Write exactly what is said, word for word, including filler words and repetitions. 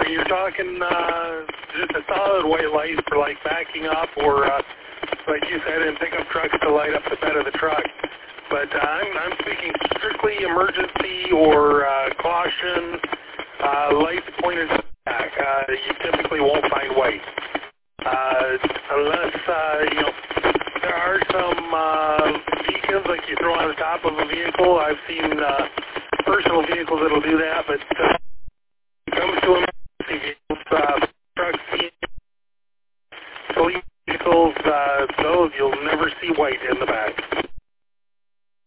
when you're talking uh, just a solid white light for like backing up or, uh, like you said, in pickup trucks to light up the bed of the truck. But uh, I'm, I'm speaking strictly emergency or uh, caution, uh, lights pointed back. Uh, you typically won't find white. Uh, unless, uh, you know, there are some uh, beacons like you throw on the top of a vehicle. I've seen uh, personal vehicles that'll do that, but uh, when it comes to emergency vehicles, uh, trucks, police vehicles, uh, those you'll never see white in the back.